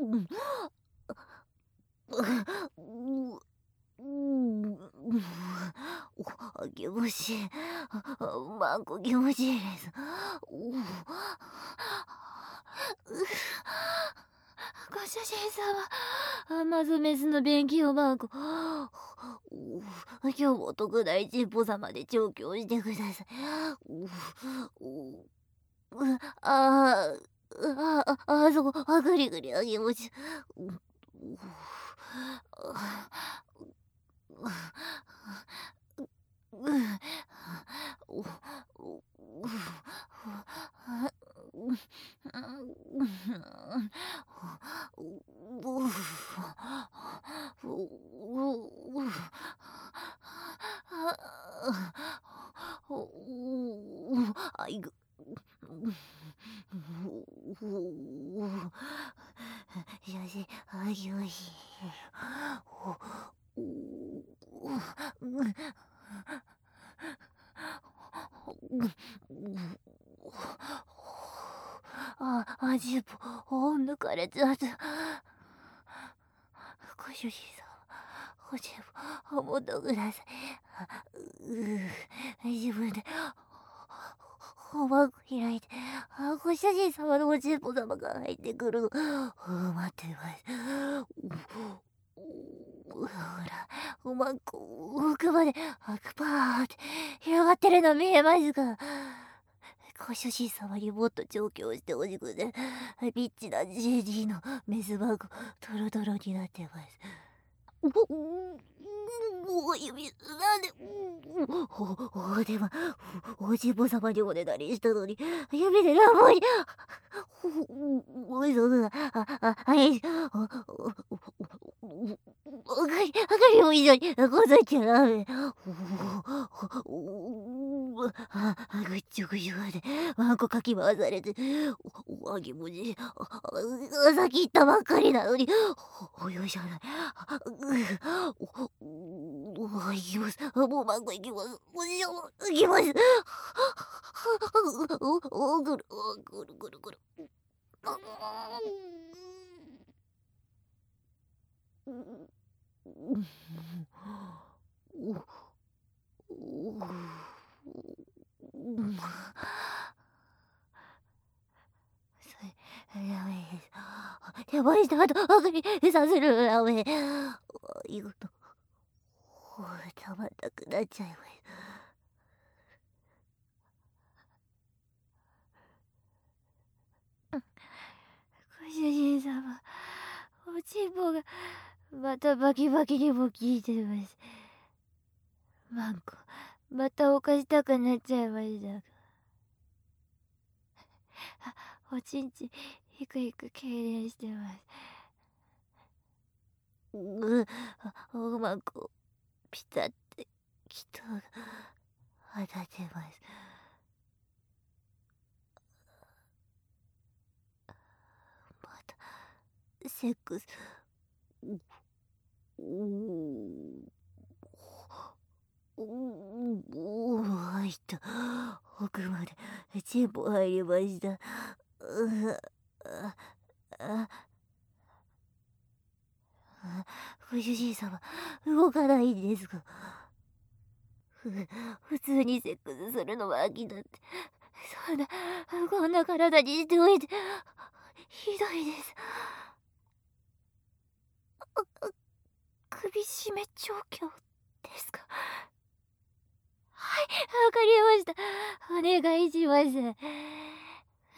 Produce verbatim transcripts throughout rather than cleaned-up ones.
あ、気持ちいい。マンコ気持ちいいです。うご主人様、まずメスの便器をマンコ。今日も特大チンポ様で調教してください。ああ、ああ、あそこ、あ、ぐりぐり、あ、気持ちいい。あいぐ。しかし、あぎおいしい。あ、あじぽ、お抜かれちゃった。ご主人様、おじぽ、もっとください。う自分で、おばん開いて、あ、ご主人様のおじぽ様が入ってくるの。待ってます。ほら、おまんこ、奥まで、奥パーって広がってるの見えますか？ご主人様にもっと調教してほしくて、リッチな ジェージー のメスバグ、ドロドロになってます。お指、なんで、お、お、でも、おじぼ様におねだりしたのに、指でラボに、お、そんな、あ、あ、はい、おかり、あかりも一緒に、こざっちゃダメ。あ、ぐっちょぐちょで、ワンコかき回されて、お、あげもじ、さっき言ったばっかりなのに、およいしょない。お、いきます。もうマンコいきます。おじいきます。お、お、ぐる、ぐるぐるぐる。やべえ。やばい人、あと、あかり、させる、やべえ。いいこと。たまんなくなっちゃいます。ご主人様、おちんぽが、またバキバキにも効いてます。マンコ、またおかしたくなっちゃいました。あ、おちんちん、ひくひく痙攣してます。う、おまんこ、ピタって、きとが、当たってます。また、セックス、う、う、う、入った。奥まで、チンポ入りました。あ、あ、ご主人様、動かないんですか？普通にセックスするのは飽きだって。そんな、こんな体にしておいて、ひどいです。首絞め調教ですか？はい、わかりました。お願いします。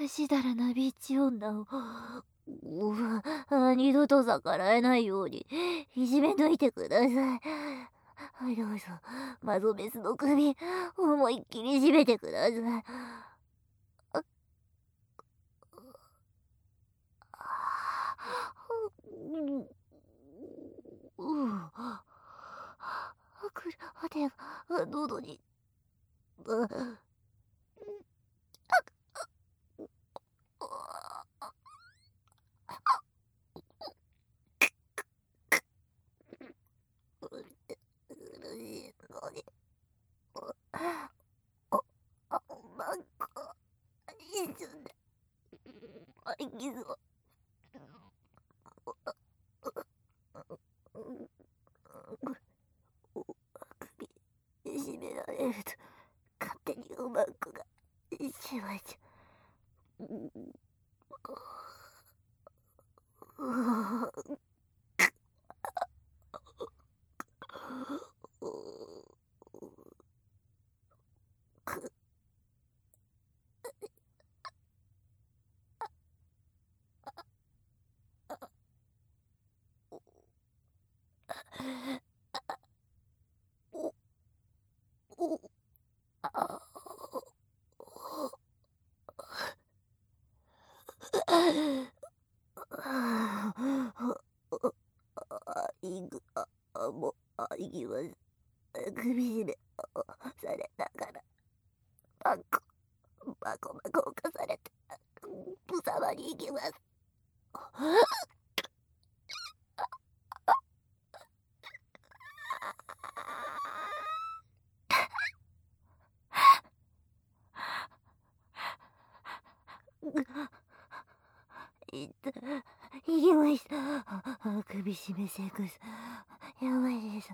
しだらなビーチ女を、うわ、二度と逆らえないように、いじめ抜いてください。はい、どうぞ、マゾメスの首、思いっきり締めてください。あ、う、う、あ、くる、あてが、喉に、あ、うるしいのに、あ、あ、なんか、一瞬で、あいきそう。 ると勝手にうまくがしまいちゃう。いぐあもあいぎは首絞めされながらバコバコバコ犯されてぶさまに行きます。いったいきました。首絞めセックスやばいです。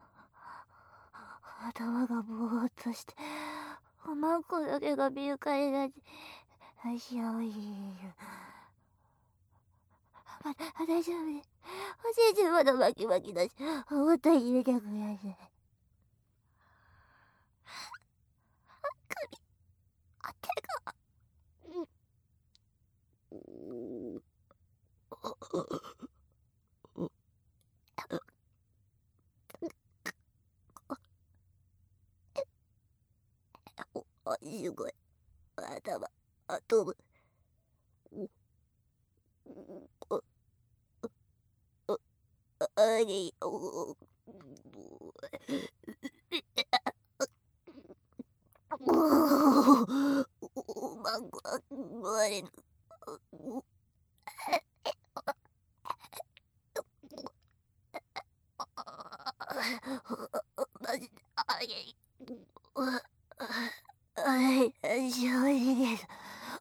頭がぼーっとしてマンコだけがビューカになって足青いです。ま大丈夫です。おじいちゃんまだマキマキだしもっと入れてください。首あ手がおすごい頭あ飛ぶ。あれおマンコが割れる。マジであれはい、正直です。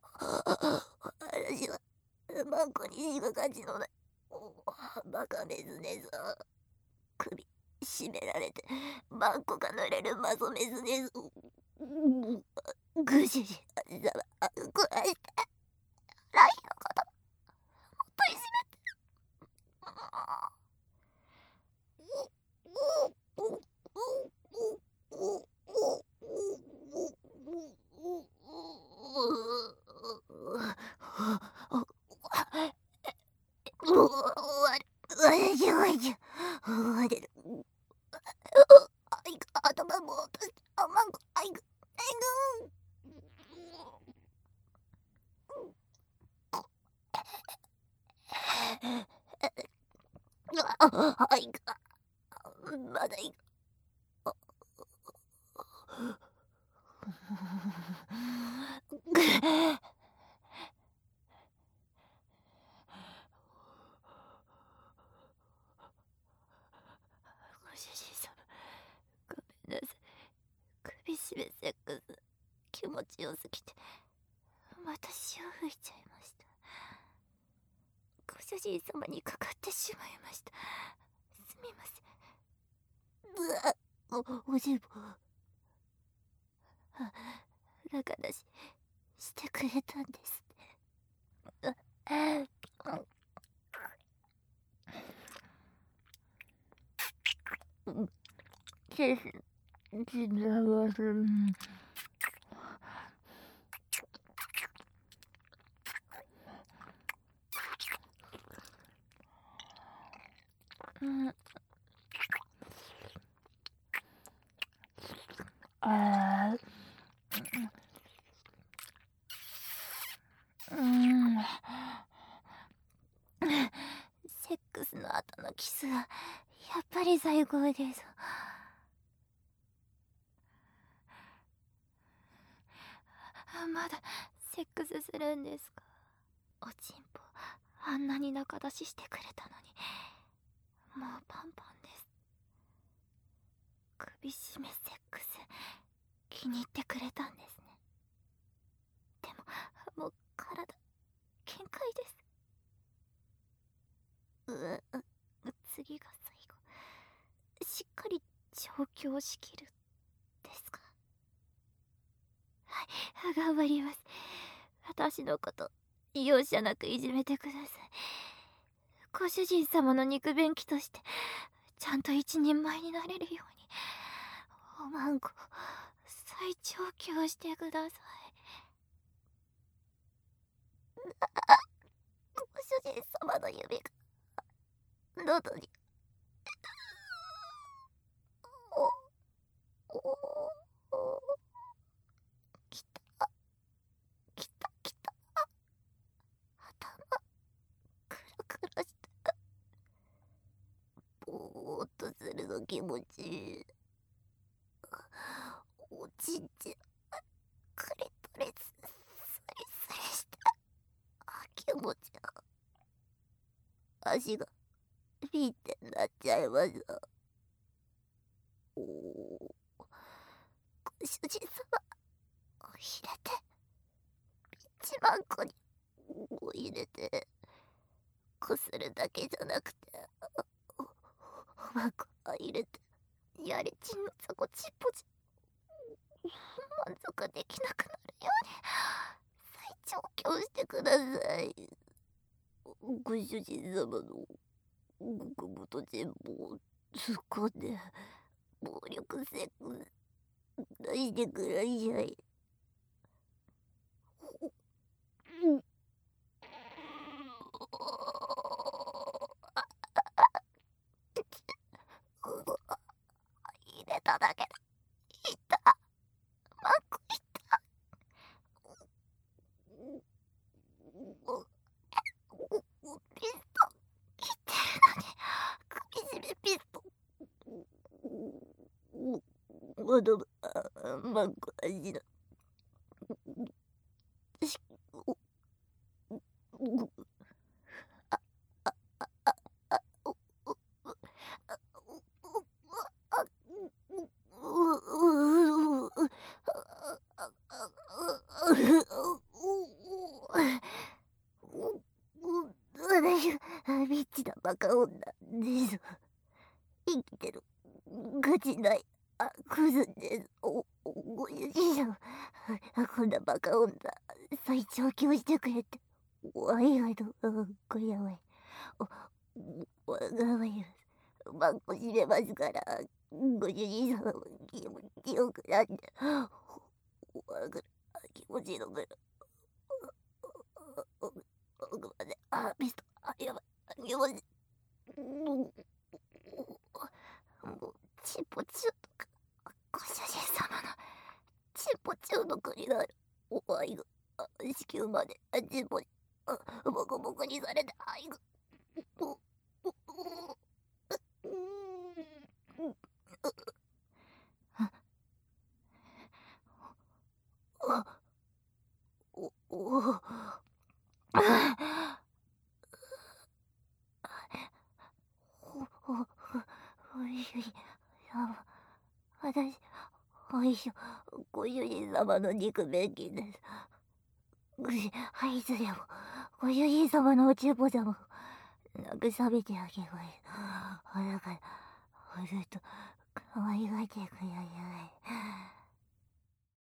私はマンコにしか価値のないバカメズネズ。首絞められてマンコが乗れるマゾメズネズ。ぐししあざまこらしてライのこともっといじめて。頭も落としてあまんこあいぐあいぐああいぐまだいく。ご主人様ごめんなさい。首絞めセックス気持ちよすぎてまた潮吹いちゃいました。ご主人様にかかってしまいました。すみません。うわおおじいぼ仲出ししてくれたんですね。先生自分はする。うんあうんセックスの後のキスはやっぱり最高です。まだセックスするんですか。おちんぽあんなに仲出ししてくれたのにもうパンパンです。首絞めセックス気に入ってくれたんですね。でももう体限界です。う次が最後しっかり調教しきるですか。 頑張ります。私のこと容赦なくいじめてください。ご主人様の肉便器としてちゃんと一人前になれるようにおまんこ再調教してください。ご主人様の指が喉におおおきたきたきた頭クラクラしてぼーっとするの気持ちいい。おちんちんクリトリススリスリしてあ気持ちいい。足がピーってなっちゃいました。おおご主人様入れて一万個に入れてこするだけじゃなくておおまんこ入れてやりちんのザコチッポチ満足できなくなるように再調教してください。ご主人様の極太チンポを突っ込んで暴力セックス出してください。うん入れただけだ。いったマンコいったピストン切ってるのに首絞めピストンまだマンコ味だ。しおおあああああおおあおあ私はビッチなバカ女です。生きてる価値ないあクズです。おおご主人様こんなバカ女再調教してくれてありがとう。これやばい。お頑張ります。マンコ閉めますから、ご主人様も気持ちよくなって、わかる気持ちいいのかな。奥まで、あ、ミスト、あ、やばい、気持ちいい。もう、チンポチューとか、ご主人様のチンポチューの国がある。お愛が、子宮まで、チンポに、ボコボコにされて、愛が、お、お、お、おおおいしい私おいしいご主人様の肉便器です。はいつでもご主人様のおちんぽ様を慰めてあげます。だからずっと可愛がってください。